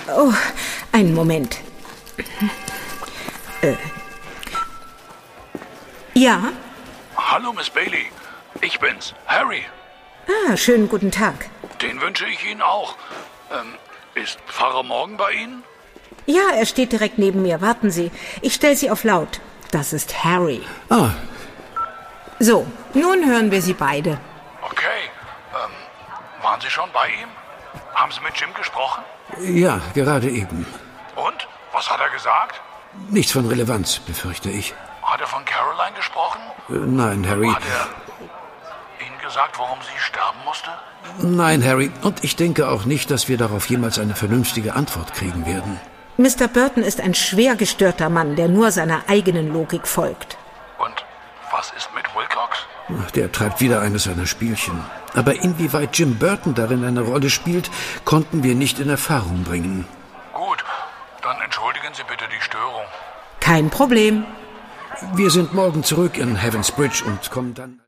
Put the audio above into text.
Oh, einen Moment. Ja? Hallo, Miss Bailey. Ich bin's, Harry. Ah, schönen guten Tag. Den wünsche ich Ihnen auch. Ist Pfarrer Morgan bei Ihnen? Ja, er steht direkt neben mir. Warten Sie, ich stelle Sie auf laut. Das ist Harry. Ah, So, nun hören wir Sie beide. Okay. Waren Sie schon bei ihm? Haben Sie mit Jim gesprochen? ja, gerade eben. Und? Was hat er gesagt? Nichts von Relevanz, befürchte ich. Hat er von Caroline gesprochen? Nein, Harry. Hat er Ihnen gesagt, warum sie sterben musste? Nein, Harry. Und ich denke auch nicht, dass wir darauf jemals eine vernünftige Antwort kriegen werden. Mr. Burton ist ein schwer gestörter Mann, der nur seiner eigenen Logik folgt. Und was ist mit Wilcox? Der treibt wieder eines seiner Spielchen. Aber inwieweit Jim Burton darin eine Rolle spielt, konnten wir nicht in Erfahrung bringen. Gut, dann entschuldigen Sie bitte die Störung. Kein Problem. Wir sind morgen zurück in Heavens Bridge und kommen dann...